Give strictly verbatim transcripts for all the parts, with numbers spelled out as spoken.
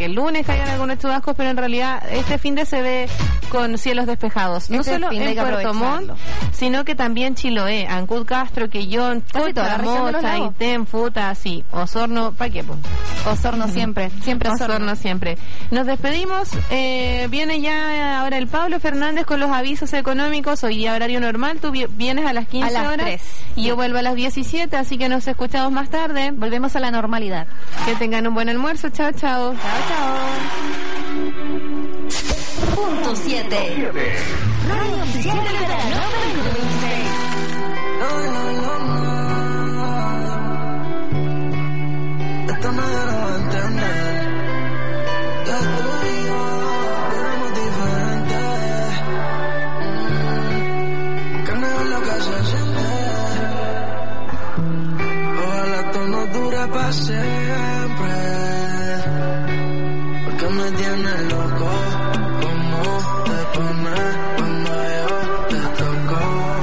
que el lunes caigan algunos chubascos, pero en realidad este fin de se ve con cielos despejados. No este solo en Puerto Montt, sino que también Chiloé, Ancud, Castro, Quillón, Coita, Mocha, Aitén, Futa, sí, Osorno, ¿pa' qué? Po? Osorno siempre, siempre Osorno. Osorno siempre. Nos despedimos, eh, viene ya ahora el Pablo Fernández con los avisos económicos, hoy día horario normal, tú vienes a las quince a las horas tres. Y yo vuelvo a las diecisiete, así que nos escuchamos más tarde. Volvemos a la normalidad. Que tengan un buen almuerzo, chao, chao. Chao, chao. Punto siete. Radio Oficial del Verano veinte veintiséis. No, no, no, no. Esto nadie lo va a entender. Ya tú y yo éramos diferentes. Mm, que no es lo que se siente. Ojalá esto no dure para siempre. Porque me tiene loco. Como te pones cuando yo te toco.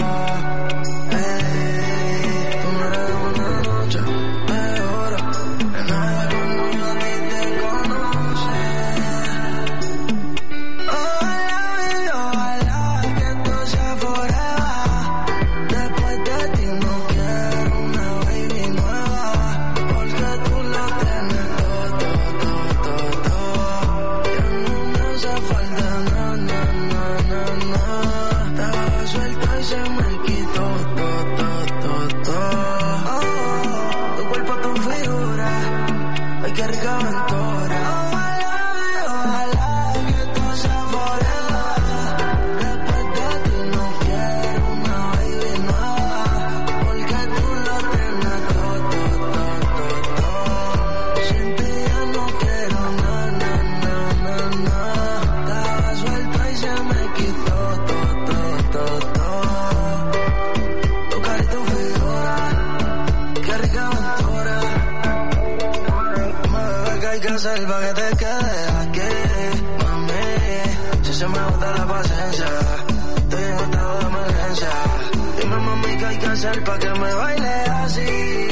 Salva que te quedes aquí, mami. Si se me agota la paciencia, estoy en estado de emergencia. Dime, mami, qué hay que hacer pa' que me baile así.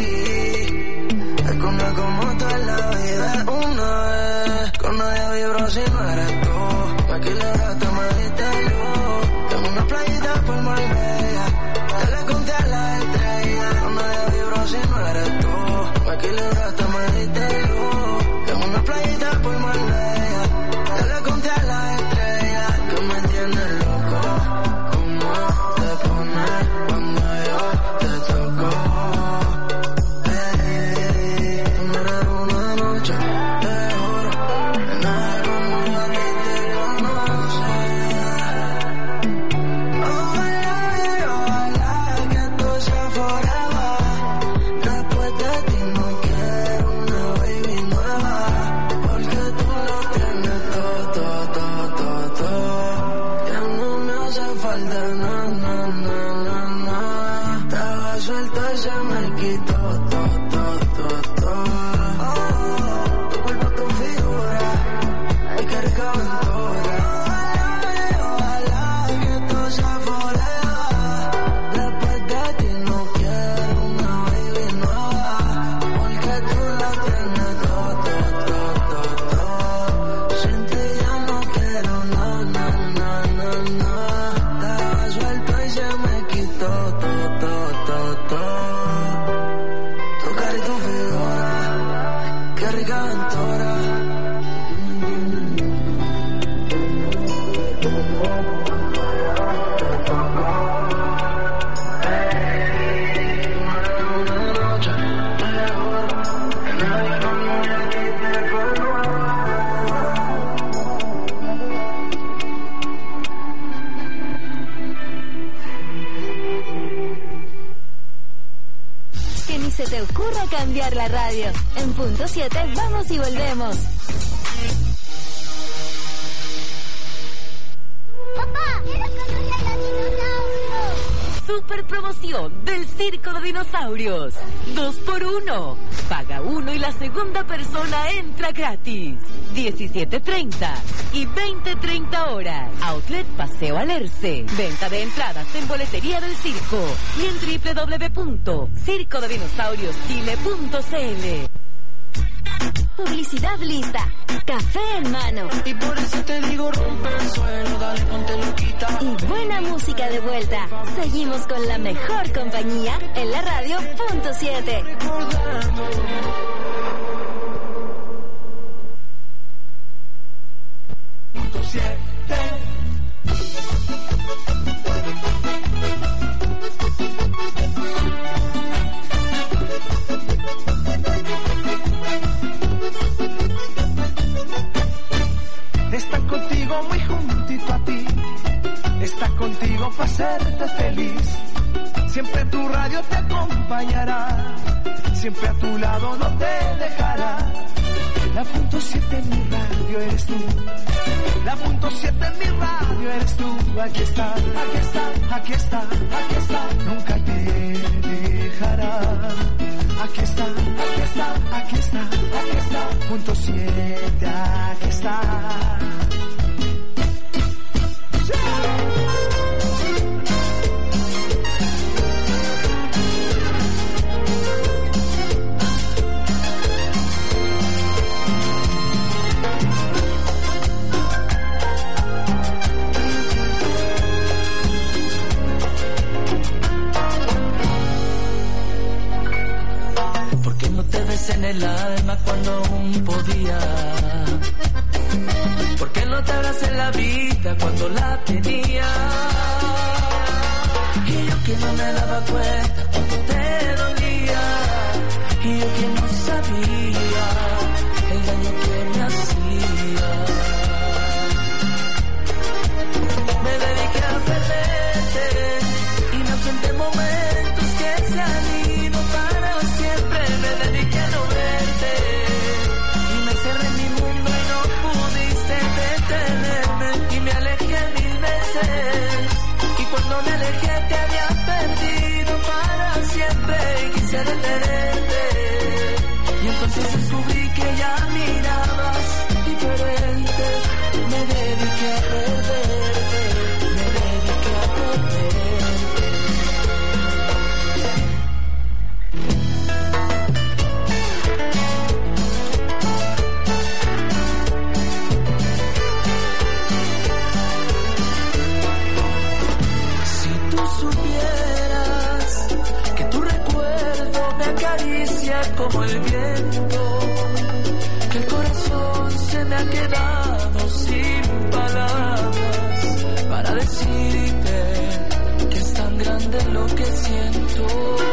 Es que una como tú en la vida es una vez. Con nadie vibro si no eres tú. Me equilibraste, me diste luz. Tengo una playita por Marbella. Te le conté a la estrella. Con nadie vibro si no eres tú. Me equilibraste, me diste luz. Una playita por Marbella, te le conté a la estrella que me tiene loco. Como te pones cuando yo te toco. Hey, tú no eres una noche, te juro que nadie como yo a ti te conoce. Ojalá y ojalá que esto sea forever. Después de ti no quiero una baby nueva. Se me quitó todo, todo, todo, todo. Oh, tu cuerpo, tu figura, ay, qué rica aventura. Ojalá, ojalá que esto sea forever. Después de ti no quiero una baby nueva, porque tú lo tienes todo, todo, todo, todo. Sin ti ya no quiero, no, no, no, no, no. Estaba suelto y se me quitó todo, todo, todo, todo. Qué rica aventura. Que ni se te ocurra cambiar la radio. En punto siete vamos y volvemos. Papá, quiero conocer a los dinosaurios. Super promoción del Circo de Dinosaurios. Dos por uno. Paga uno y la segunda persona entra gratis. diecisiete treinta y veinte treinta horas. Outlet Paseo Alerce. Venta de entradas en boletería del circo y en doble u doble u doble u punto circo de dinosaurios chile punto c l. Publicidad lista. Café en mano. Y por eso te digo rompe el suelo, dale ponte loquita. Y buena música de vuelta. Seguimos con la mejor compañía en la radio punto siete. Recordando. Punto siete. Está contigo muy juntito a ti, está contigo para hacerte feliz. Siempre tu radio te acompañará, siempre a tu lado no te dejará. La punto siete en mi radio eres tú, la punto siete en mi radio eres tú. Aquí está, aquí está, aquí está, aquí está, nunca te dejará. Aquí está, aquí está, aquí está, aquí está, punto siete, aquí está. En el alma cuando aún podía. ¿Por qué no te abras en la vida cuando la tenía? Y yo que no me daba cuenta cuando te dolía. Y yo que no sabía el daño que me hacía. Me dediqué a perderte y me enfrenté momentos que se han ido para siempre. Me dediqué a no verte y me cerré en mi mundo y no pudiste detenerme. Y me alejé mil veces y cuando me alejé te había perdido para siempre. Y quise detenerte y entonces descubrí que ya mirabas diferente. Me dediqué a perderte, me dediqué a perderte. Como el viento, que el corazón se me ha quedado sin palabras para decirte que es tan grande lo que siento.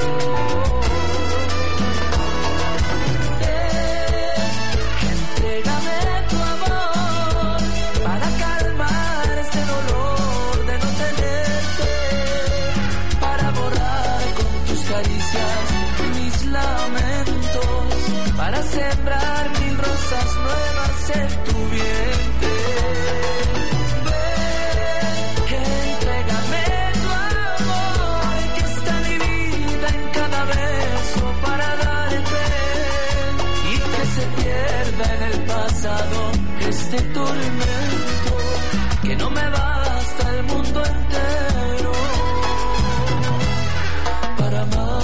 Eh, entrégame tu amor para calmar este dolor de no tenerte, para borrar con tus caricias mis lamentos, para sembrar mil rosas nuevas en tu vientre. Ven, entrégame tu amor, que está mi vida en cada beso para darte, y que se pierda en el pasado este tormento, que no me basta el mundo entero para amar.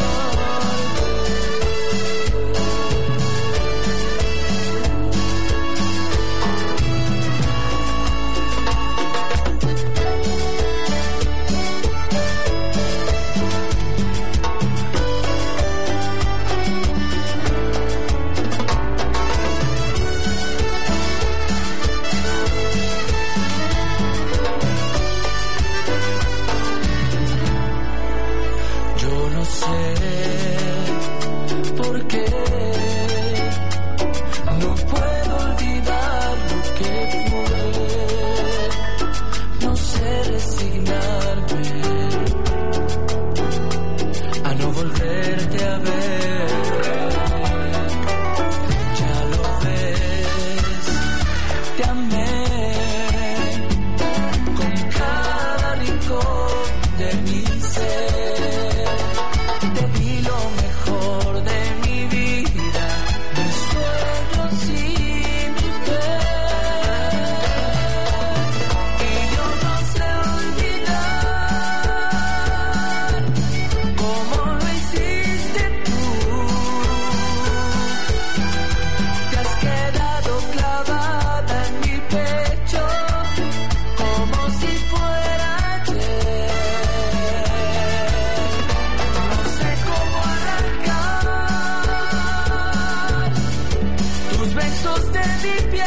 piel.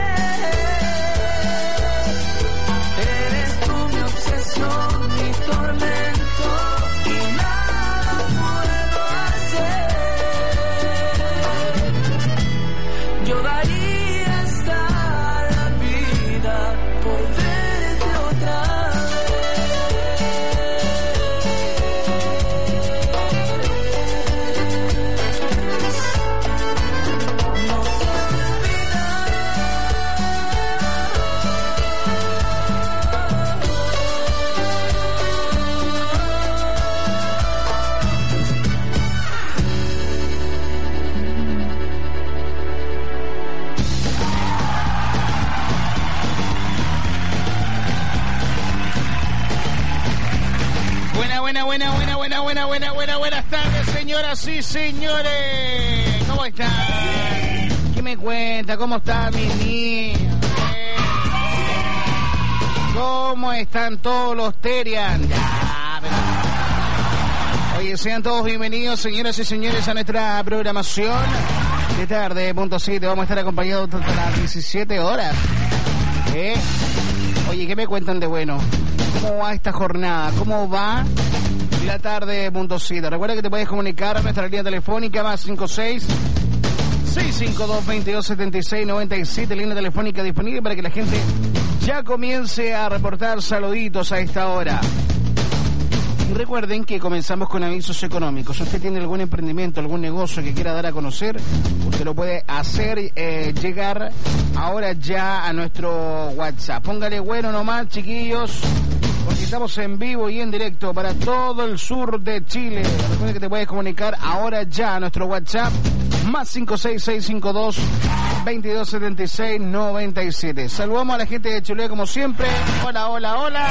Eres tú mi obsesión, mi tormento, y nada puedo hacer. Yo daría hasta la vida por verte otra Buena, buena, buena, buena, buena, buena, buena, buena, buenas tardes, señoras y señores. ¿Cómo están? ¿Qué me cuenta? ¿Cómo están mis niños? ¿Eh? ¿Cómo están todos los Terian? Ya, pero... Oye, sean todos bienvenidos, señoras y señores, a nuestra programación de tarde, punto siete. Vamos a estar acompañados hasta las diecisiete horas. ¿Eh? Oye, ¿qué me cuentan de bueno? ¿Cómo va esta jornada? ¿Cómo va la tarde, punto siete? Recuerda que te puedes comunicar a nuestra línea telefónica más cinco seis, seis cinco dos, veintidós setenta y seis noventa y siete, línea telefónica disponible para que la gente ya comience a reportar saluditos a esta hora. Y recuerden que comenzamos con avisos económicos. Si usted tiene algún emprendimiento, algún negocio que quiera dar a conocer, usted lo puede hacer eh, llegar ahora ya a nuestro WhatsApp. Póngale bueno nomás, chiquillos, porque estamos en vivo y en directo para todo el sur de Chile. Recuerda que te puedes comunicar ahora ya a nuestro WhatsApp más cinco seis, seis cinco dos, veintidós setenta y seis noventa y siete. Saludamos a la gente de Chile como siempre. Hola, hola, hola.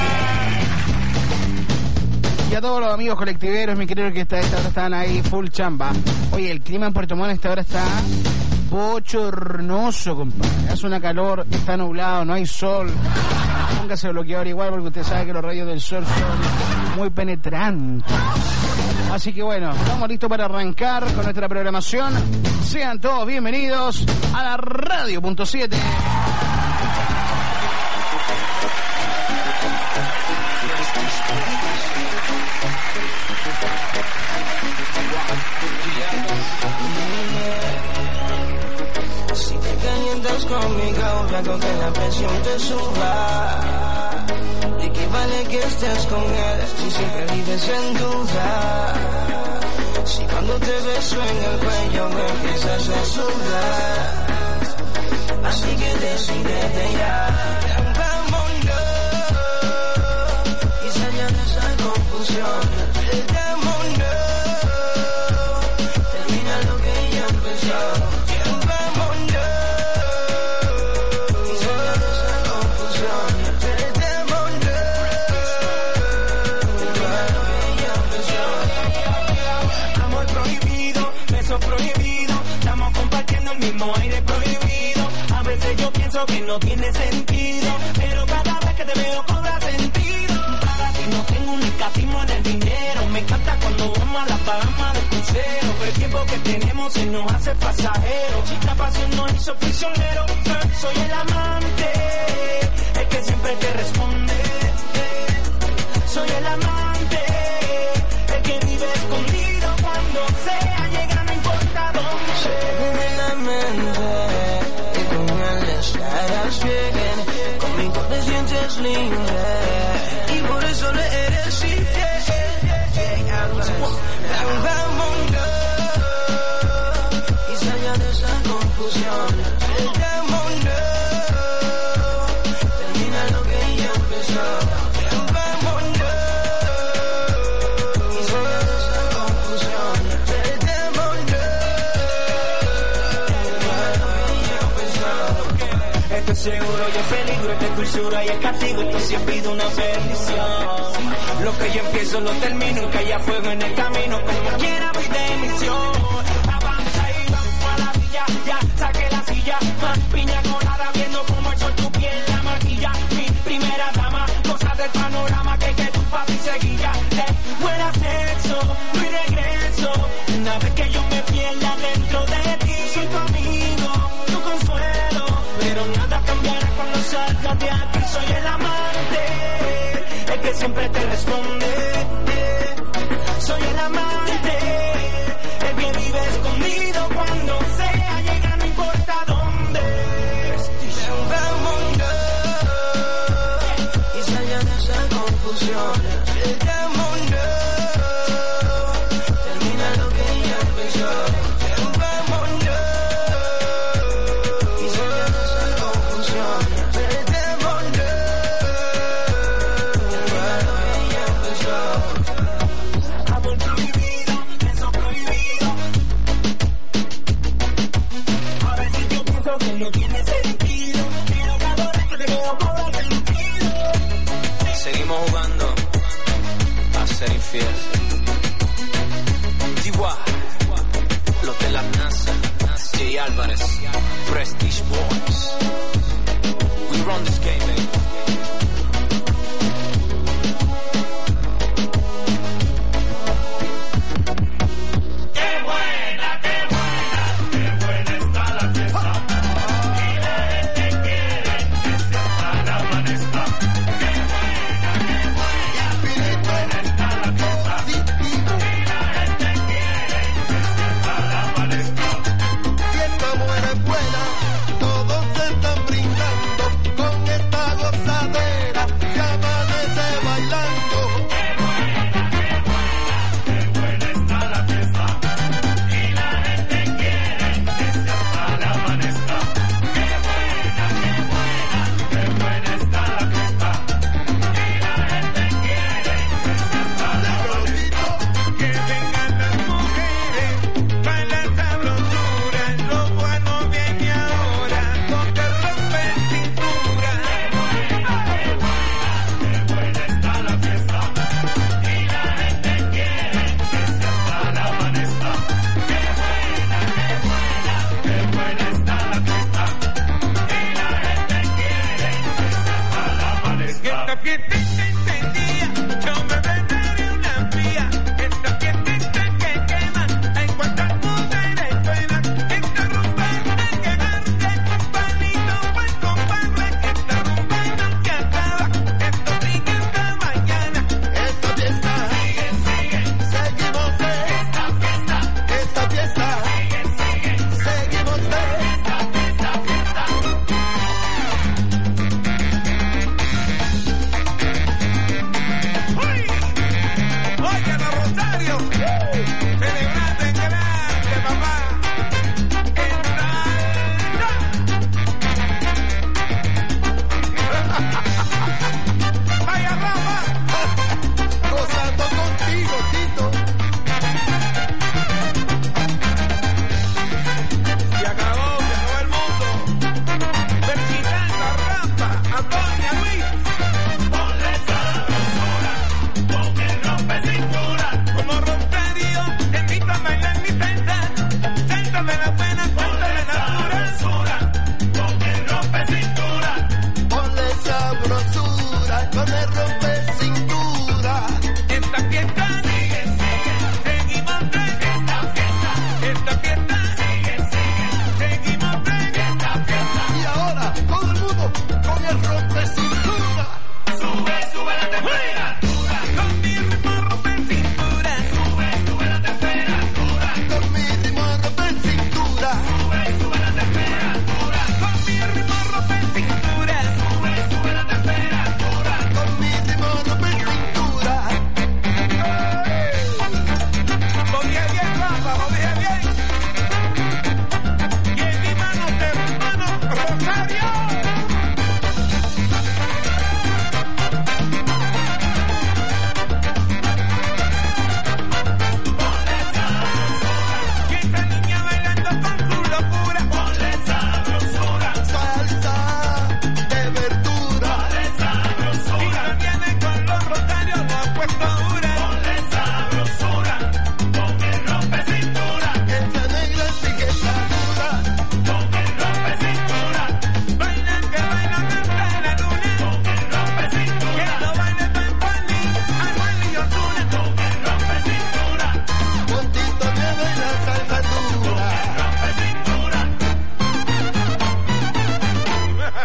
Y a todos los amigos colectiveros, mi querido, que está, esta hora están ahí full chamba. Oye, el clima en Puerto Montt a esta hora está bochornoso, compadre. Hace una calor, está nublado, no hay sol. Póngase bloqueador igual porque usted sabe que los rayos del sol son muy penetrantes. Así que bueno, estamos listos para arrancar con nuestra programación. Sean todos bienvenidos a la Radio punto siete. Si te calientas conmigo, yo hago que la presión te suba. ¿De qué vale que estés con él si siempre vives en duda? Si cuando te beso en el cuello me empiezas a sudar. Así que decídete ya. Vámonos y salga de esa confusión. Termina lo que ya empezó. Que no tiene sentido, pero cada vez que te veo cobra sentido. Para ti no tengo un escatismo en el dinero. Me encanta cuando vamos a la Bahamas del crucero, pero el tiempo que tenemos se nos hace pasajero. Si esta pasión no hizo prisionero, soy el amante, el que siempre te responde. Soy el amante, el que vive escondido cuando sea llega, no importa dónde. Se vive la mente. Estarás bien, conmigo te sientes linda y por eso le eres infiel. Vámonos y salga de esa confusión. Vámonos, termina lo que ya empezó. Vámonos y salga de esa confusión. Esto es seguro y es peligro, esto es dulzura y es castigo, esto siempre ha sido una bendición. Lo que yo empiezo lo termino, que haya fuego en el camino, como quiera voy de misión. Avanza y vamos a la villa, ya saqué la silla, más piña colada viendo como el sol tu piel la maquilla. Mi primera dama, cosas del panorama que que tu papi seguía. Eh, buena sexo, mi regreso, una vez que yo me pierda dentro de ti, soy tu amigo, tu consuelo. pero nada cambiará cuando salgas de aquí. Soy el amante, el que siempre te responde. Soy el amante, el que vive escondido cuando sea llega, no importa dónde. Vámonos y salgan de esas confusiones. Los de la NASA, Jay Álvarez, Prestige Boys. We run this game, baby.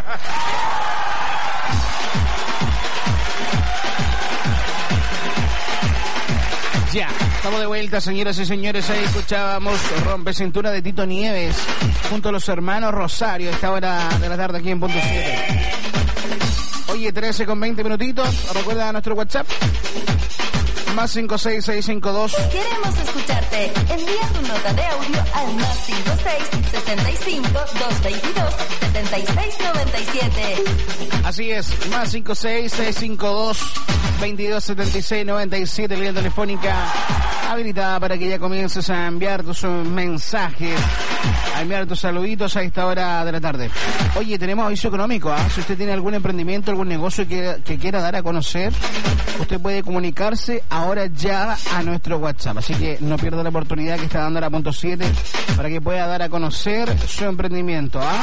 Ya, estamos de vuelta, señoras y señores. Ahí escuchábamos Rompe Cintura de Tito Nieves junto a los hermanos Rosario a esta hora de la tarde aquí en Punto siete. Oye, trece con veinte minutitos. Recuerda nuestro WhatsApp. Más cinco seis seis cinco dos. Queremos escucharte. Envía tu nota de audio al más cinco seis sesenta y cinco doscientos veintidós setenta y seis noventa y siete. Así es, más cinco seis seis cinco dos veintidós setenta y seis noventa y siete, línea telefónica habilitada para que ya comiences a enviar tus mensajes, a enviar tus saluditos a esta hora de la tarde. Oye, tenemos aviso económico, ¿ah? Si usted tiene algún emprendimiento, algún negocio que, que quiera dar a conocer, usted puede comunicarse ahora ya a nuestro WhatsApp. Así que no pierda la oportunidad que está dando la Punto siete para que pueda dar a conocer su emprendimiento, ¿ah?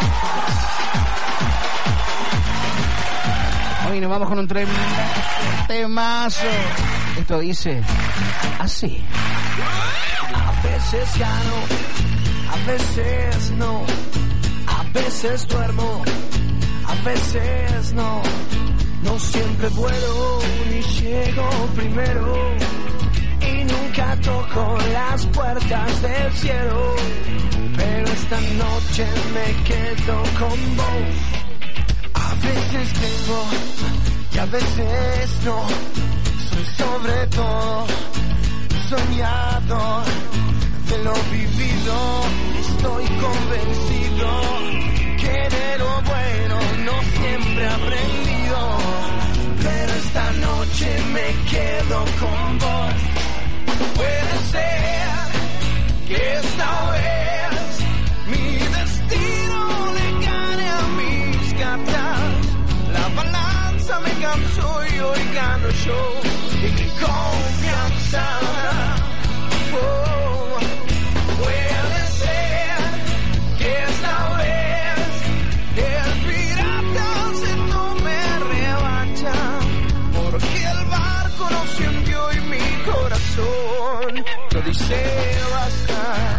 Hoy nos vamos con un tremendo temazo. Esto dice así. A veces gano, a veces no, a veces duermo, a veces no. No siempre puedo ni llego primero y nunca toco las puertas del cielo. Pero esta noche me quedo con vos. A veces tengo y a veces no. Soy sobre todo soñador de lo vivido. Estoy convencido que de lo bueno no siempre he aprendido. Pero esta noche me quedo con vos. Puede ser que esta vez mi destino le gane a mis cartas. La balanza me cansó y hoy gano yo. Y qué confianza. Oh, puede ser que esta vez el pirata se tome revancha. Porque el barco no se hundió y mi corazón lo dice basta.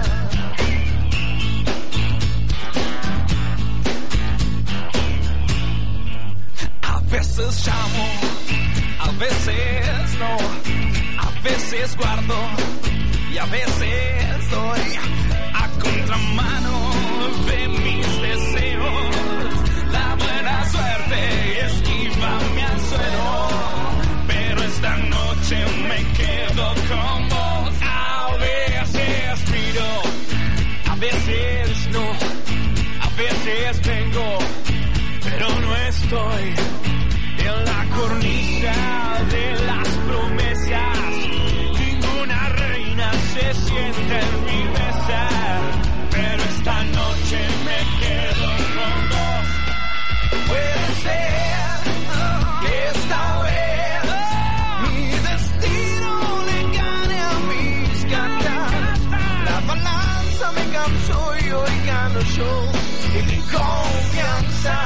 A veces llamo, a veces no, a veces guardo y a veces doy a contramano de mis deseos. La buena suerte esquívame al suelo, pero esta noche me quedo con vos. A veces miro, a veces no, a veces vengo, pero no estoy en la cornisa de las promesas. Ninguna reina se siente en mi mesa, pero esta noche me quedo con vos. Puede ser que esta vez mi destino le gane a mis cartas. La balanza me cansó y hoy gano yo. Y mi confianza.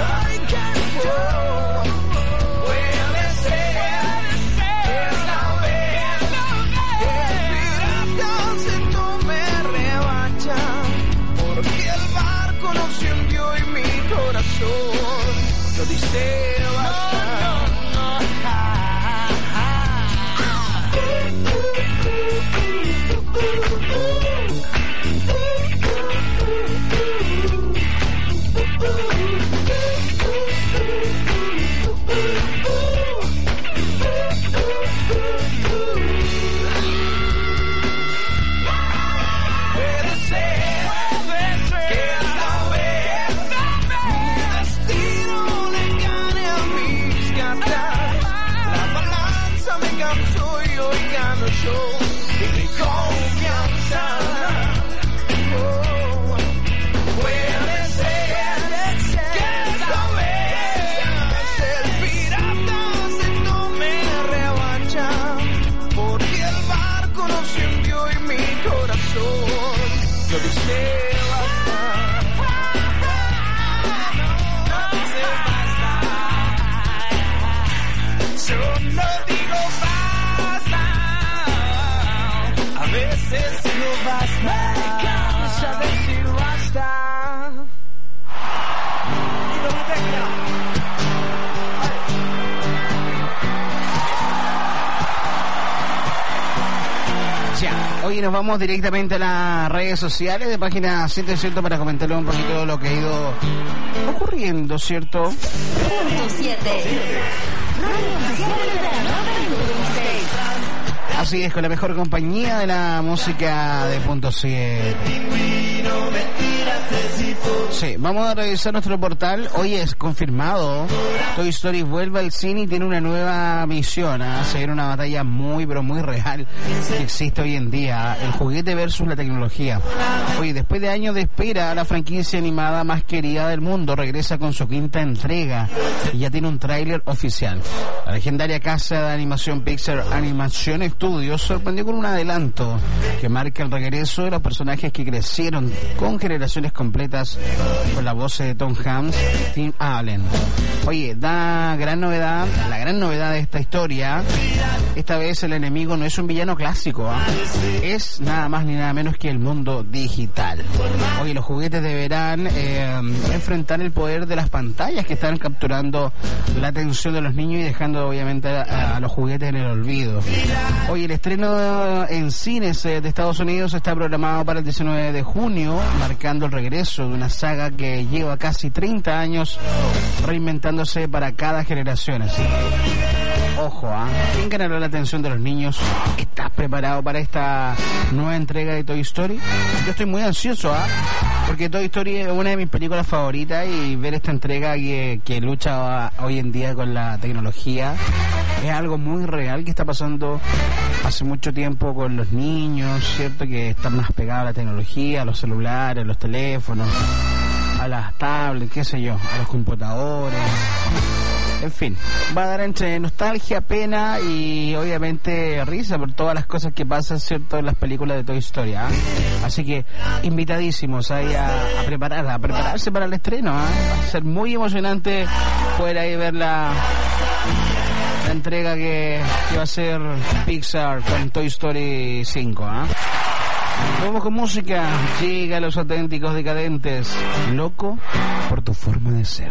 Oh, puede ser que esta vez el pirata se tome revancha. Porque el barco no se hundió y mi corazón lo dice basta. Me cansa decir basta. Y no me dejes nos vamos directamente a las redes sociales de Página siete, ¿cierto? Para comentarle un poquito lo que ha ido ocurriendo, ¿cierto? Punto siete. Así es, con la mejor compañía de la música de Punto siete. Sí, vamos a revisar nuestro portal. Hoy es confirmado, Toy Story vuelve al cine y tiene una nueva misión. ¿eh? Se viene una batalla muy, pero muy real que existe hoy en día. El juguete versus la tecnología. Oye, después de años de espera, la franquicia animada más querida del mundo regresa con su quinta entrega y ya tiene un tráiler oficial. La legendaria casa de animación Pixar Animation Studios sorprendió con un adelanto que marca el regreso de los personajes que crecieron con generaciones completas con la voz de Tom Hanks y Tim Allen. Oye, da gran novedad, la gran novedad de esta historia, esta vez el enemigo no es un villano clásico, ¿eh? Es nada más ni nada menos que el mundo digital. Oye, los juguetes deberán eh, enfrentar el poder de las pantallas que están capturando la atención de los niños y dejando obviamente a, a los juguetes en el olvido. Oye, el estreno en cines de Estados Unidos está programado para el diecinueve de junio, marcando el regreso de una saga que lleva casi treinta años reinventándose para cada generación. Así que, ojo, ¿eh? ¿Quién ganará la atención de los niños? ¿Estás preparado para esta nueva entrega de Toy Story? Yo estoy muy ansioso, ¿ah? ¿eh? Porque Toy Story es una de mis películas favoritas y ver esta entrega que, que lucha hoy en día con la tecnología es algo muy real que está pasando hace mucho tiempo con los niños, ¿cierto? Que están más pegados a la tecnología, a los celulares, a los teléfonos, a las tablets, qué sé yo, a los computadores. En fin, va a dar entre nostalgia, pena y obviamente risa por todas las cosas que pasan, ¿cierto?, en las películas de Toy Story. ¿eh? Así que invitadísimos ahí a, a preparar, a prepararse para el estreno. ¿eh? Va a ser muy emocionante poder ahí ver la, la entrega que, que va a ser Pixar con Toy Story cinco. ¿eh? Vamos con música. Llega a Los Auténticos Decadentes. Loco por tu forma de ser.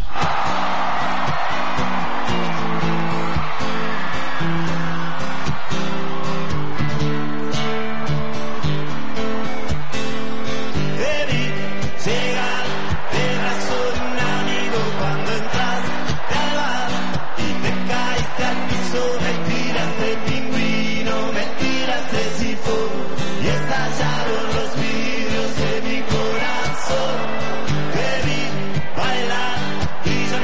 Bailar y yo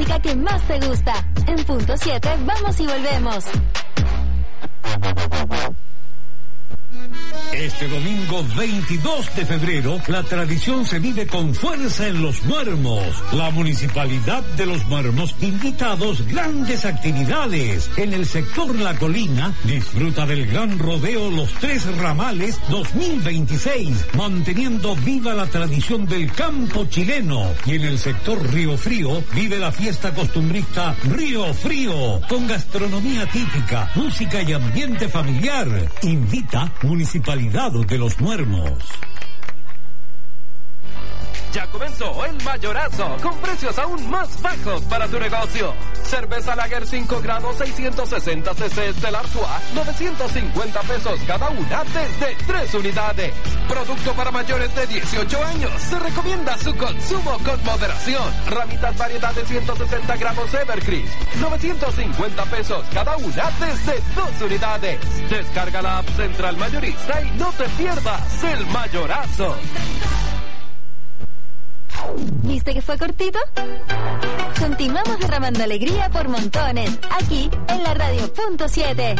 música que más te gusta. En punto siete, vamos y volvemos. Este domingo veintidós de febrero, la tradición se vive con fuerza en Los Muermos. La Municipalidad de Los Muermos invita a dos grandes actividades. En el sector La Colina, disfruta del gran rodeo Los Tres Ramales dos mil veintiséis, manteniendo viva la tradición del campo chileno. Y en el sector Río Frío, vive la fiesta costumbrista Río Frío, con gastronomía típica, música y ambiente familiar. Invita Municipalidad de Los Muermos. Ya comenzó el mayorazo, con precios aún más bajos para tu negocio. Cerveza Lager cinco grados seiscientos sesenta centilitros Stella Artois, novecientos cincuenta pesos cada una desde tres unidades. Producto para mayores de dieciocho años. Se recomienda su consumo con moderación. Ramitas variedad de ciento sesenta gramos Evercrisp, novecientos cincuenta pesos cada una desde dos unidades. Descarga la app Central Mayorista y no te pierdas el mayorazo. ¿Viste que fue cortito? Continuamos derramando alegría por montones, aquí en la radio punto siete.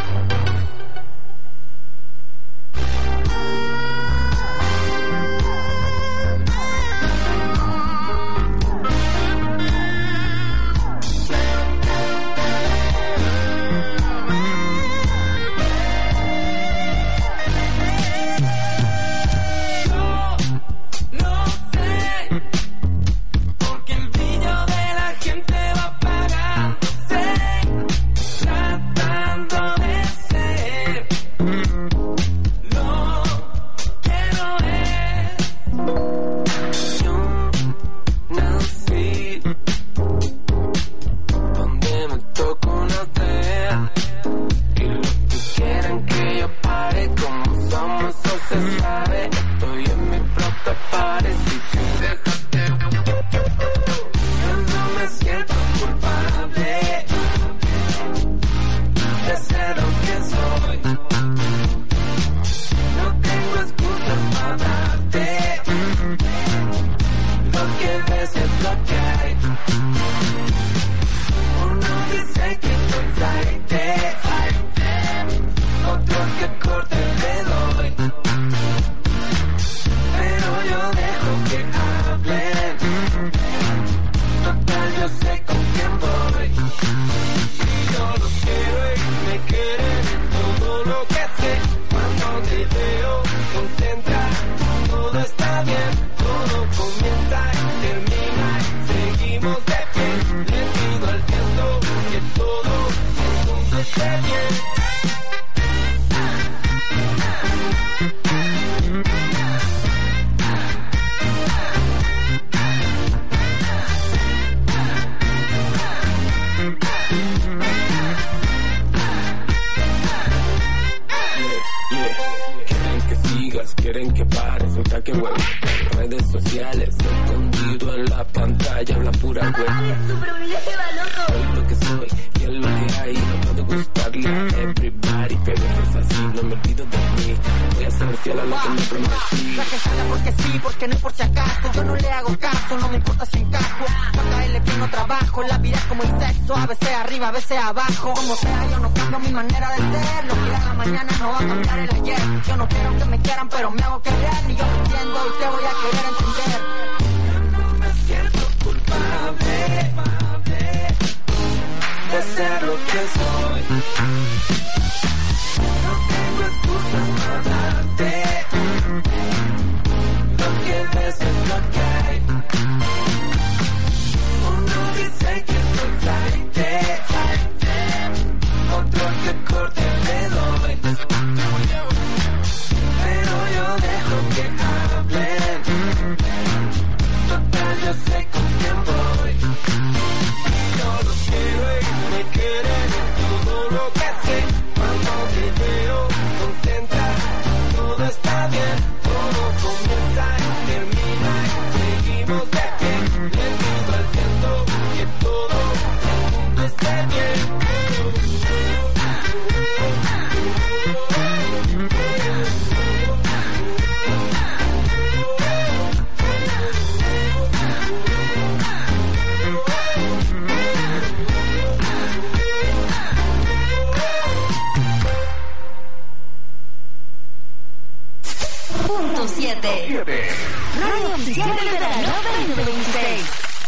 punto siete. Radio Oficial del Verano veinte veintiséis.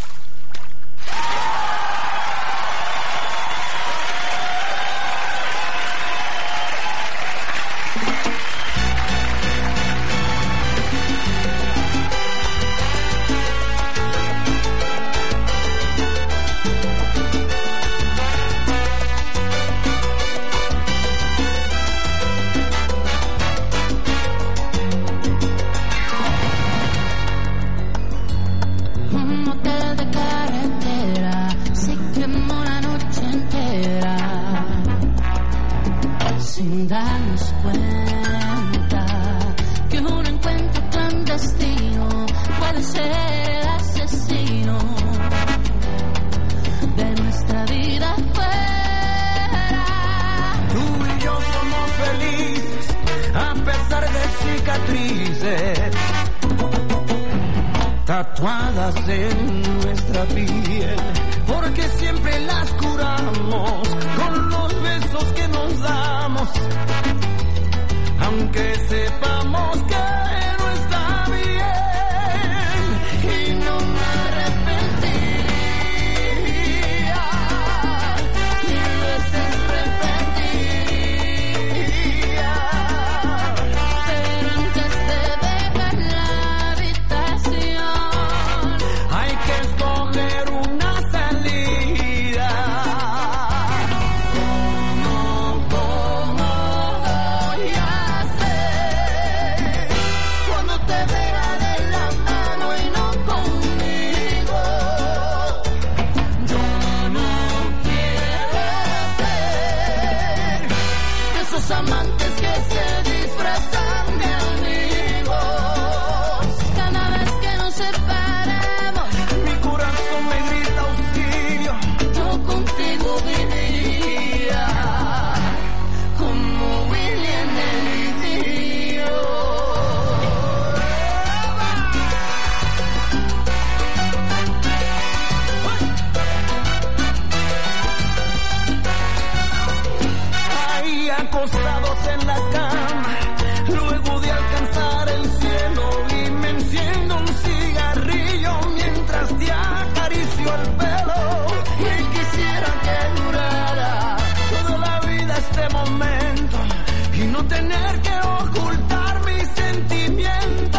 Tatuadas en nuestra piel, porque siempre las curamos con los besos que nos damos, aunque sepamos que no está bien, y no me arrepentiría, mil veces repetiría, pero antes de dejar la hay que escoger una salida. ¿Cómo, cómo voy a hacer cuando te vea de la mano y no conmigo? Yo no quiero ser de esos amantes que se disfrazan de amigos. Cada vez que nos separamos, mi corazón me grita auxilio. Yo contigo viviría como William el Idilio. Ahí acostados en la cama, luego de alcanzar el cielo, y me enciendo un cigarrillo mientras te acaricio el pelo, y quisiera que durara toda la vida este momento y no tener que ocultar mis sentimientos.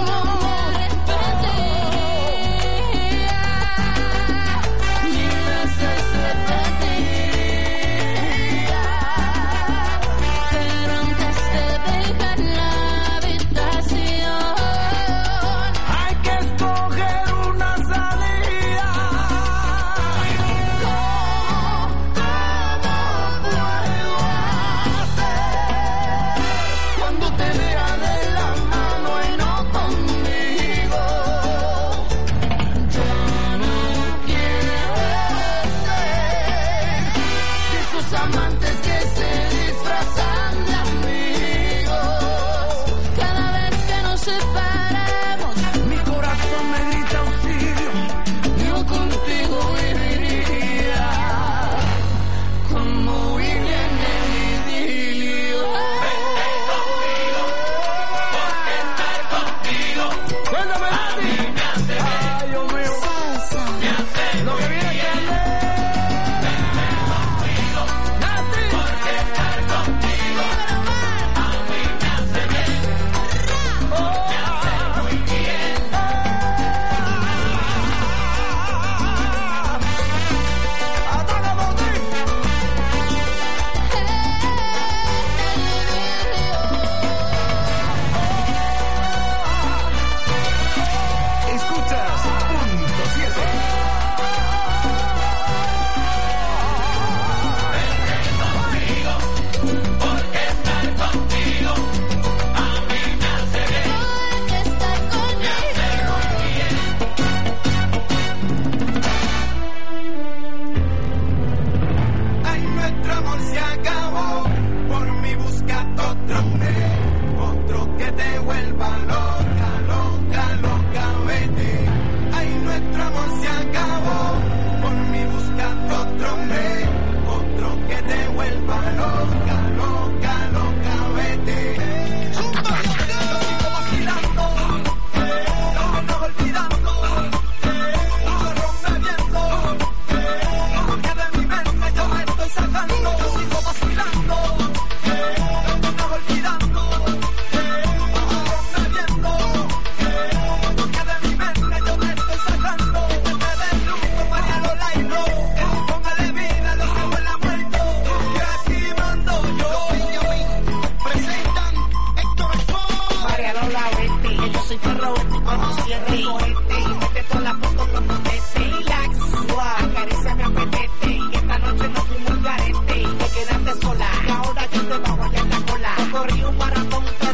Mil veces repetiría, pero antes de dejar la habitación hay que escoger una salida. ¿Cómo, cómo puedo hacer cuando te veo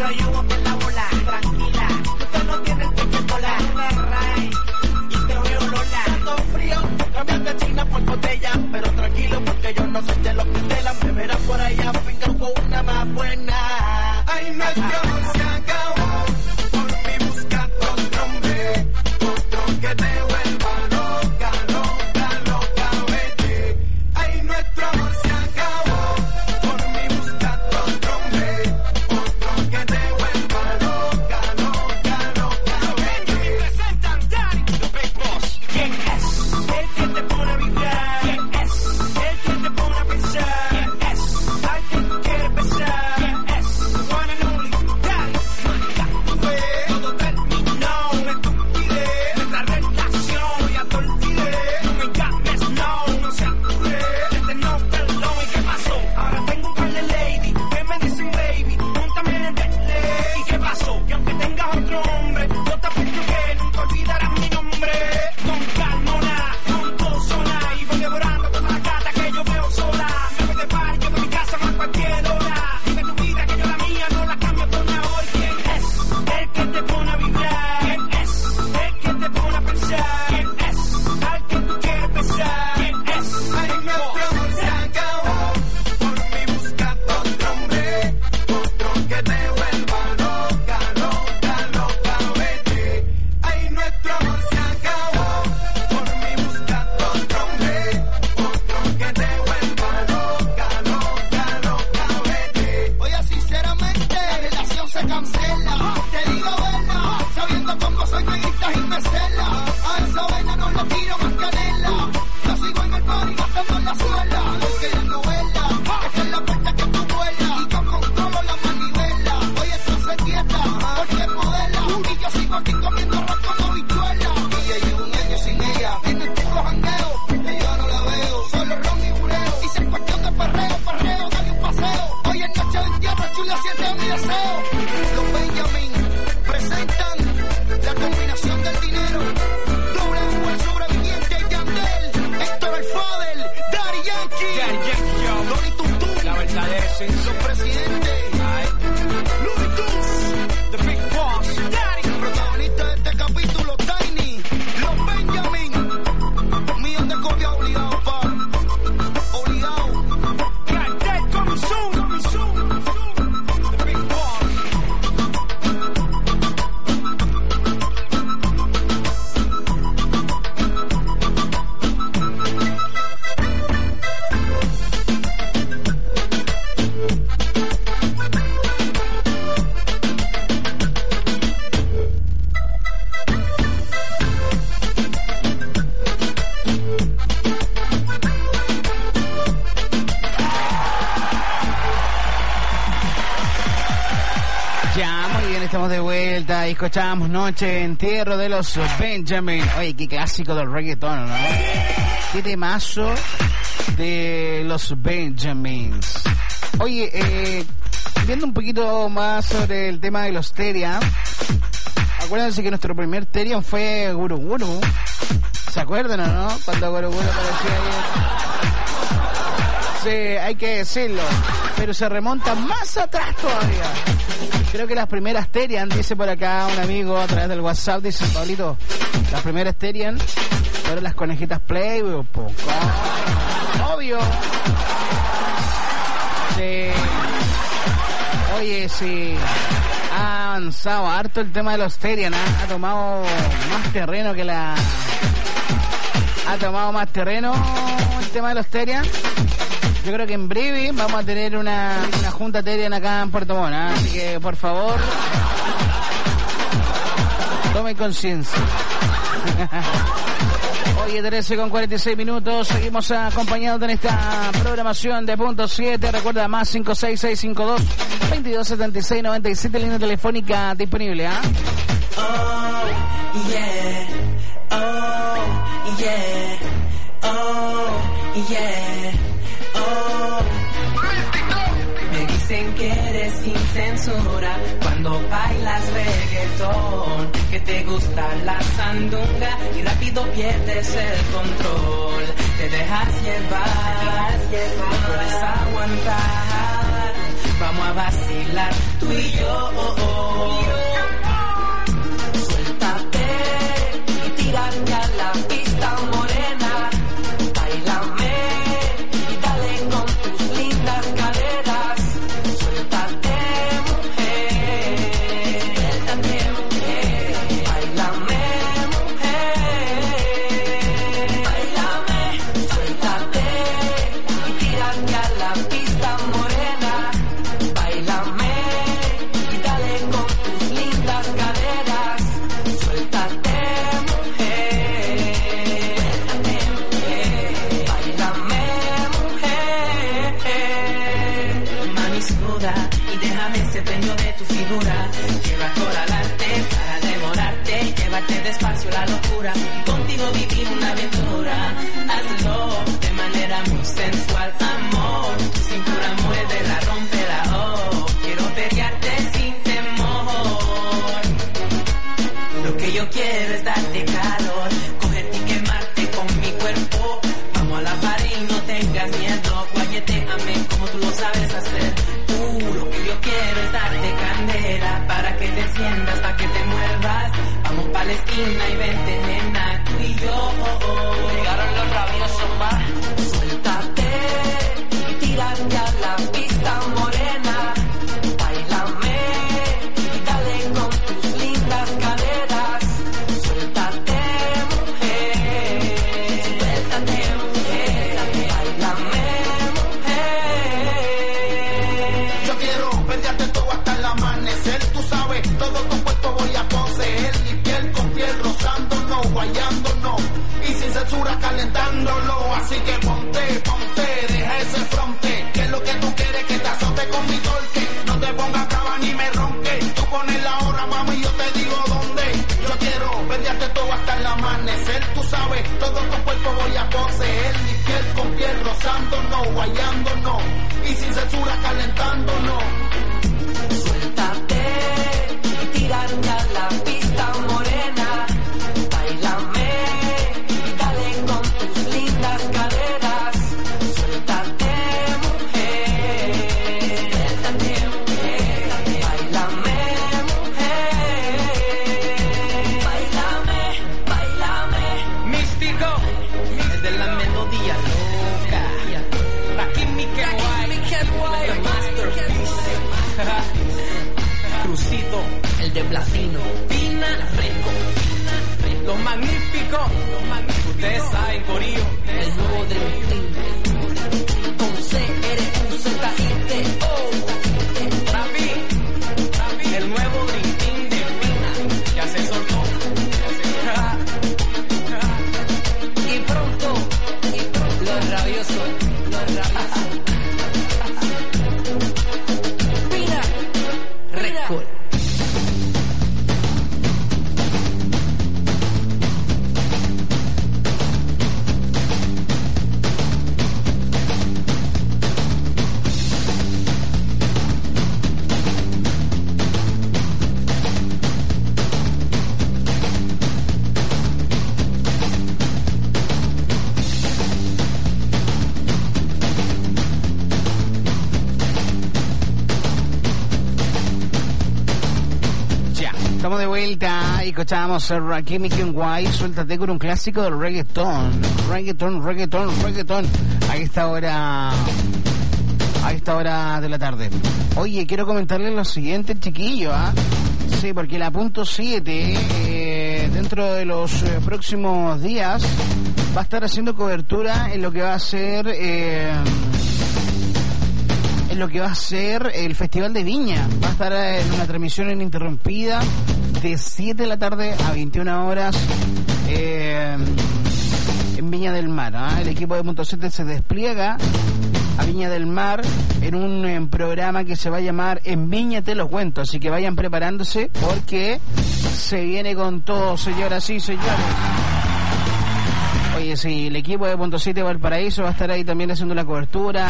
pero yo voy por la bola, tranquila. Usted no tiene el que cola, me ray. Y te veo Lola. Ando frío, cambiando China por botella. Pero tranquilo, porque yo no soy de los que telan. Me verás por allá, finger con una más buena. Ay, nuestro amor se acabó. Por mí busca otro hombre. Otro que te vuelva loca, loca, loca, vete. Ay, nuestro amor se acabó. Por mí busca otro hombre. Otro que te vuelva loca, loca, loca, vete. Me presentan Daddy, the Big Boss. ¿Quién es? El que te pone a vibrar. ¿Quién es? El que te pone a pensar. ¿Quién es? Al que tú quieres besar. ¿Quién es? One and only Daddy. Todo terminó, me estupidez. Nuestra relación ya te olvidé. No me llames, no, no se apure. Este no perdón, ¿y qué pasó? Ahora tengo un par de lady que me dicen baby, móntame en el Bentley. ¿Y qué pasó? Que aunque tengas otro hombre, yo te apuesto que nunca olvidarás mi nombre. Con calmona, con tozona, y voy devorando toda la gata que yo veo sola. Me voy de par, yo de mi casa a cualquier hora. Vive tu vida que yo la mía no la cambio por una hoy. ¿Quién es? El que te pone a vibrar. ¿Quién es? El que te pone a pensar. ¿Quién es? Al que tú quieres besar. ¿Quién es? Ay, nuestro amor se acabó. Por mí busca otro hombre. Otro que te vuelva loca, loca, loca, vete. Ay, nuestro amor se acabó. Por mí busca otro hombre. Otro que te vuelva loca, loca, loca, vete. Oye, sinceramente, la relación se cancela. Te digo verdad, sabiendo cómo soy me gritas y me cela. A esa vaina no le tiro más canela. Yo sigo en el party gastando en la suela. Porque la novela, esta es la puerta que tú vuelas. Y yo controlo la manivela. Oye, esto se quieta, porque modela. Y yo sigo aquí comiendo arroz con habichuela. Y ya llevo un año sin ella. Tiene el tipo jangueo, que yo no la veo. Solo ron y bureo. Y si es cuestión de perreo, perreo, dale un paseo. Hoy es noche de entierro, chula, siente mi deseo. Los Benjamin presentan la combinación del dinero. W, el sobreviviente, Yandel, Héctor el Fadel, Daddy Yankee, Donny Tuntun, la verdadera esencia, presidente, Louis Tuss, The Big Boss, Daddy, protagonista de este capítulo, Tiny, los Benjamin, un millón de copias obligado, pa, obligado, Yandel, coming soon, coming soon, The Big Boss. Ya, muy bien, estamos de vuelta y escuchábamos Noche de Entierro de los Benjamin. Oye, qué clásico del reggaetón, ¿no? Qué temazo de los Benjamins. Oye, eh, viendo un poquito más sobre el tema de los Terian, acuérdense que nuestro primer Terian fue Guru Guru. ¿Se acuerdan o no? Cuando Guru Guru aparecía ahí. Sí, hay que decirlo. Pero se remonta más atrás todavía. Creo que las primeras Terian, dice por acá un amigo a través del WhatsApp, dice Pablito, las primeras Terian fueron las conejitas Playboy, poco. Obvio. Sí. Oye, sí. Ha avanzado harto el tema de los Terian, ¿eh? Ha tomado más terreno que la... Ha tomado más terreno el tema de los Terian. Yo creo que en breve vamos a tener una, una junta Terian acá en Puerto Montt, ¿eh? Así que, por favor, tomen conciencia. Oye, trece con cuarenta y seis minutos, seguimos acompañados en esta programación de Punto siete. Recuerda, más cinco seis seis cinco dos, veintidós setenta y seis noventa y siete, línea telefónica disponible, ¿ah? ¿eh? Oh, yeah, oh, yeah, oh, yeah. Oh, me dicen que eres sin censura cuando bailas reggaetón, que te gusta la sandunga y rápido pierdes el control, te dejas llevar, no puedes aguantar, vamos a a vacilar tú y yo. Oh, oh. Suéltate y tírate a la pista morena. Báilame y dale con tus lindas caderas. Suéltate, mujer. Suéltate, mujer. Báilame, mujer. Báilame, suéltate y tírate a la pista morena. Báilame y dale con tus lindas caderas. Suéltate, mujer. Suéltate, mujer. Báilame, mujer. Mami, suda y déjame ser dueño de tu figura. Quiero acorralarte para devorarte, llevarte despacio a la locura y contigo vivir una aventura. Hazlo de manera muy sensual, amor. Tu cintura muévela, rómpela, oh. Quiero pelearte sin temor. Lo que yo quiero es darte calor, cogerte y quemarte con mi cuerpo. Vamos a la pared y no tengas miedo, guayeteame como tú lo sabes hacer. Uh, lo que yo quiero es darte candela para que te enciendas, para que te muevas. Vamos pa' la esquina y vente, nena, tú y yo. Oh, oh. Llegaron los rabiosos más. Suéltate y tírate a la pista morena. Báilame y dale con tus lindas caderas. Suéltate, mujer. Suéltate, mujer. Báilame, mujer. Yo quiero pelearte todo hasta el amanecer, tú sabes, todo tu cuerpo voy a poseer, y piel con piel rozándonos, guayándonos, y sin censura calentándolo, así que ponte, ponte, deja ese fronte, que es lo que tú quieres, que te azote con mi torque, no te pongas brava ni me ronque, tú pones la hora, mami, yo te digo dónde, yo quiero pelearte todo hasta el amanecer, tú sabes, todo tu cuerpo voy a poseer, y piel con piel rozándonos, guayándonos, y sin censura calentándonos. Suéltate y tírate a la pista morena. Báilame y dale con tus lindas caderas. Suéltate, mujer. Suéltate, mujer. Báilame, mujer. Báilame, báilame. Místico, es de la melodía loca. Aquí mi que guay, the masterpiece. Crucito, el de platino. Pina, Reco. Lo magnífico, lo magnífico. Ustedes saben, corillo, el nuevo Dream Team. Con C, R, U, Z, I, T, O. Rafi, Rafi, el nuevo Dream Team de Pina. Ya se soltó. Y pronto, y pronto, los rabiosos, los rabiosos. Record. Estamos de vuelta y escuchábamos a Rakim y Ken White, suéltate con un clásico del reggaetón, reggaetón, reggaetón, reggaetón, a esta hora, a esta hora de la tarde. Oye, quiero comentarles lo siguiente, chiquillo, ¿ah? ¿eh? Sí, porque la punto siete, eh, dentro de los eh, próximos días, va a estar haciendo cobertura en lo que va a ser... Eh, en lo que va a ser el Festival de Viña. Va a estar en una transmisión ininterrumpida de siete de la tarde a veintiuna horas eh, en Viña del Mar. ¿eh? El equipo de Punto siete se despliega a Viña del Mar en un en programa que se va a llamar En Viña te lo cuento. Así que vayan preparándose porque se viene con todo, señoras y señores. Oye, sí, el equipo de Punto siete Valparaíso va a estar ahí también haciendo la cobertura.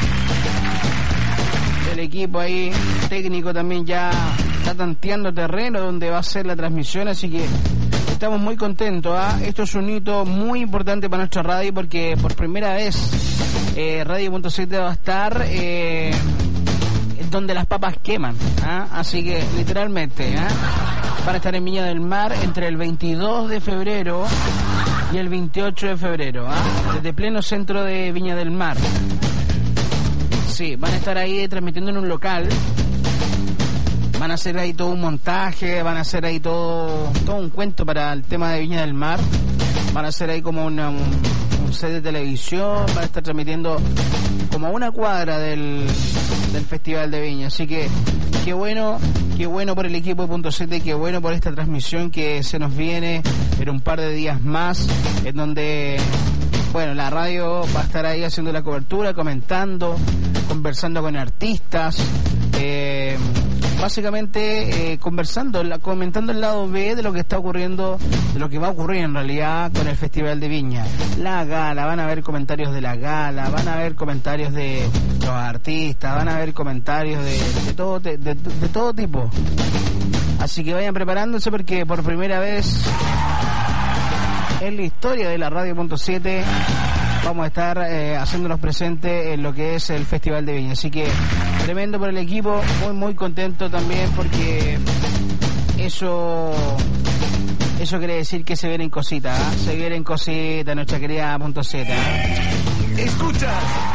El equipo ahí técnico también ya está tanteando terreno donde va a ser la transmisión, así que estamos muy contentos. ¿eh? Esto es un hito muy importante para nuestra radio porque por primera vez eh, Radio Punto siete va a estar eh, donde las papas queman, ¿ah? Así que literalmente, ¿ah? Van a estar en Viña del Mar entre el veintidós de febrero y el veintiocho de febrero, ¿ah? Desde pleno centro de Viña del Mar. Sí, van a estar ahí transmitiendo en un local. Van a hacer ahí todo un montaje, van a hacer ahí todo todo un cuento para el tema de Viña del Mar. Van a hacer ahí como una, un, un set de televisión, van a estar transmitiendo como a una cuadra del, del Festival de Viña. Así que qué bueno, qué bueno por el equipo de Punto siete, qué bueno por esta transmisión que se nos viene en un par de días más, en donde, bueno, la radio va a estar ahí haciendo la cobertura, comentando, conversando con artistas, eh, básicamente eh, conversando, la, comentando el lado B de lo que está ocurriendo, de lo que va a ocurrir en realidad con el Festival de Viña. La gala, van a haber comentarios de la gala, van a haber comentarios de los artistas, van a haber comentarios de, de todo de, de, de todo tipo. Así que vayan preparándose porque por primera vez en la historia de la Radio Punto siete vamos a estar eh, haciéndonos presentes en lo que es el Festival de Viña. Así que tremendo por el equipo, muy muy contento también porque eso eso quiere decir que se vienen cositas, ¿eh? Se vienen cositas, nuestra querida Punto siete, ¿eh? Escucha.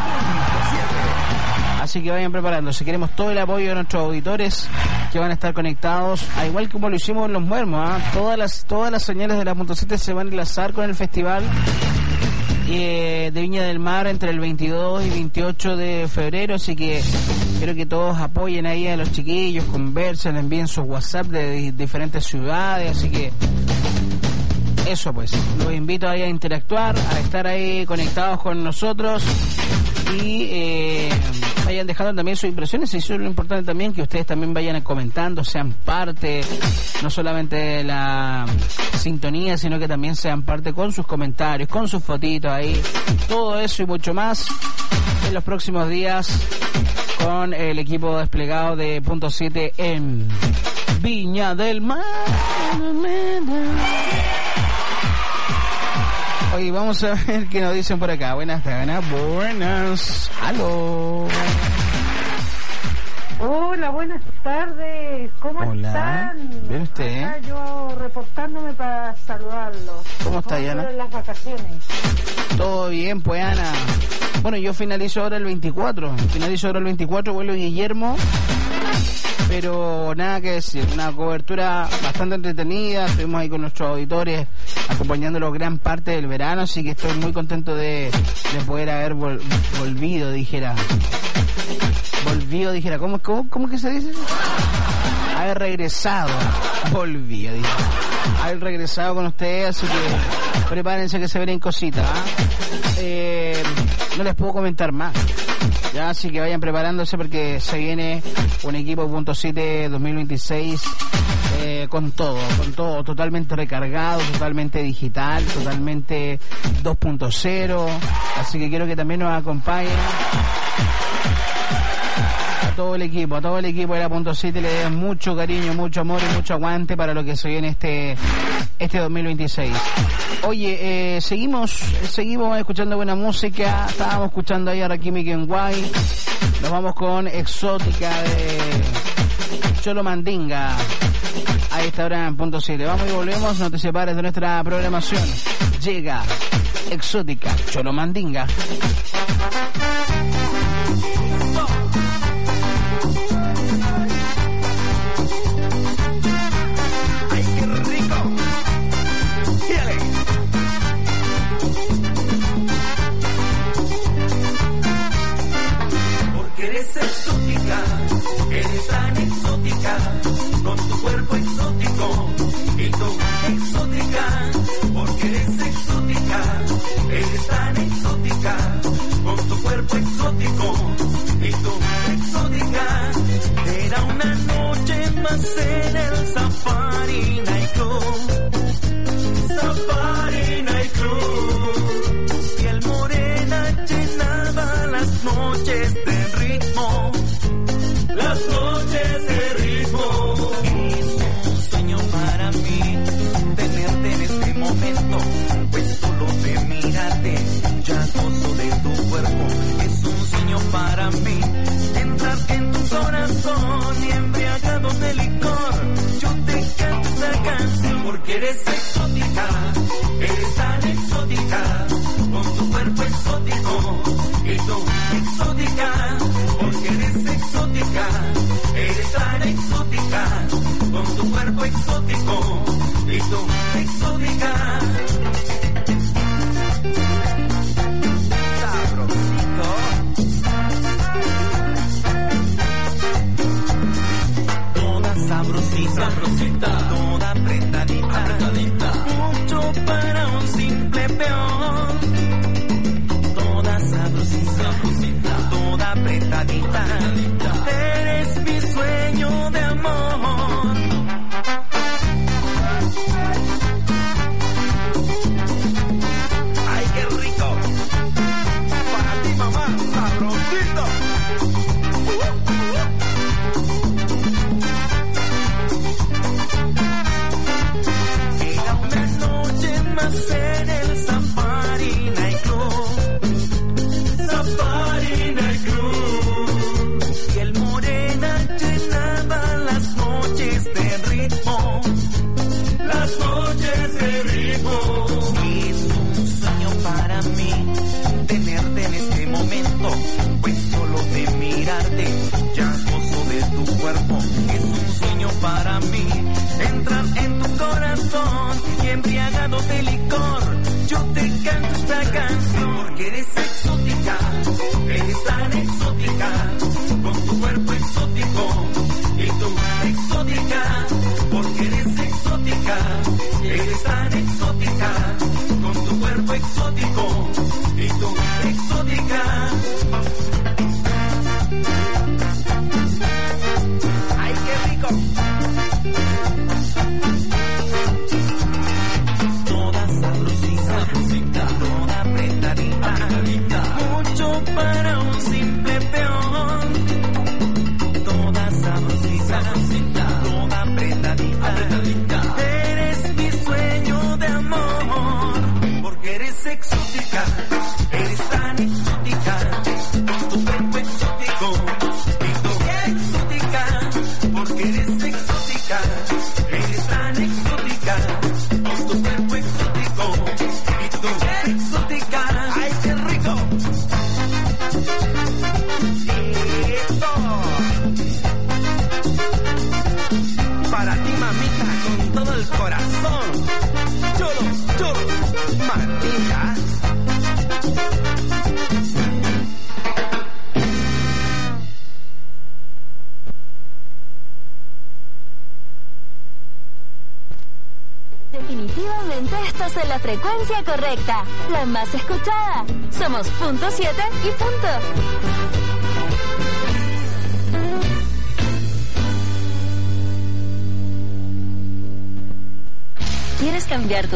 Así que vayan preparándose. Queremos todo el apoyo de nuestros auditores que van a estar conectados, al igual como lo hicimos en Los Muermos, ¿eh? Todas las todas las señales de la Punto siete se van a enlazar con el festival eh, de Viña del Mar entre el veintidós y veintiocho de febrero, así que quiero que todos apoyen ahí a los chiquillos, conversen, envíen sus WhatsApp de, de diferentes ciudades, así que eso pues, los invito ahí a interactuar, a estar ahí conectados con nosotros y eh, vayan dejando también sus impresiones, y eso es lo importante también, que ustedes también vayan comentando, sean parte no solamente de la sintonía, sino que también sean parte con sus comentarios, con sus fotitos ahí, todo eso y mucho más en los próximos días con el equipo desplegado de Punto siete en Viña del Mar. Oye, vamos a ver qué nos dicen por acá. Buenas tardes, buenas. Aló. Hola, buenas tardes. ¿Cómo Hola. están? ¿Bien usted? Acá yo reportándome para saludarlo. ¿Cómo está, Ana? En las vacaciones. Todo bien, pues, Ana. Bueno, yo finalizo ahora el veinticuatro. Finalizo ahora el veinticuatro, vuelvo Guillermo. Pero nada que decir, una cobertura bastante entretenida. Estuvimos ahí con nuestros auditores acompañándolos gran parte del verano, así que estoy muy contento de, de poder haber vol, volvido, dijera. Volvido, dijera. ¿Cómo, cómo, cómo que se dice? Haber regresado. Volvido, dijera. Haber regresado con ustedes, así que prepárense que se vienen cositas. ¿eh? Eh, no les puedo comentar más. Ya, así que vayan preparándose porque se viene un equipo Punto siete dos mil veintiséis eh, con todo, con todo, totalmente recargado, totalmente digital, totalmente dos punto cero. Así que quiero que también nos acompañen. A todo el equipo, a todo el equipo de la Punto siete le den mucho cariño, mucho amor y mucho aguante para lo que se viene este este dos mil veintiséis. Oye, eh, seguimos seguimos escuchando buena música. Estábamos escuchando ahí a Rakimi Kenway. Nos vamos con Exótica de Cholo Mandinga. Ahí está ahora en Punto siete. Vamos y volvemos, no te separes de nuestra programación. Llega Exótica Cholo Mandinga. Eres exótica, eres tan exótica, con tu cuerpo exótico y tu exótica, porque eres exótica, eres tan exótica, con tu cuerpo exótico y tu exótica. Era una noche más en el Safari Night Club, Safari Night Club, tu piel morena llenaba las noches de ritmo, las noches de ritmo. Es un sueño para mí tenerte en este momento, pues solo de mirarte ya gozo de tu cuerpo. Es un sueño para mí entrar en tu corazón eres tan exótica, con tu cuerpo exótico y tu exótica. Sabrosito. Toda sabrosita, sabrosita, toda apretadita, apretadita, mucho para un simple peón. Toda sabrosita, sabrosita, toda apretadita, apretadita, eres mi sueño de amor. Ay, qué rico. Para ti, mamá, sabrosito. Era una noche más en el Safari Night Club. Safari Night Club. Y el morena llenaba las noches de ritmo. Las noches de ritmo. Es un sueño para mí tenerte en este momento, pues solo de mirarte ya gozo de tu cuerpo. Es un sueño para mí entrar en tu corazón y embriagado de licor yo te canto esta canción. Porque eres exótica, eres tan exótica, con tu cuerpo exótico y tu exótica. Porque eres exótica, eres tan exótica, con tu cuerpo exótico y tu exótica. ¡Ay, qué rico! Toda sabrosita, sabrosita, toda apretadita, apretadita, mucho para un simple peón. Toda sabrosita, sabrosita, toda apretadita, apretadita, eres mi sueño de amor. Porque eres exótica, eres tan exótica, con tu cuerpo exótico y tu exótica. Porque eres exótica, eres tan exótica, con tu cuerpo exótico y tu exótica. ¡Ay, qué rico! ¡Eso! Para ti, mamita, con todo el corazón. Cholo, cholo, mamita. Definitivamente estás en la frecuencia correcta, la más escuchada. Somos punto siete y punto. ¿Quieres cambiar tu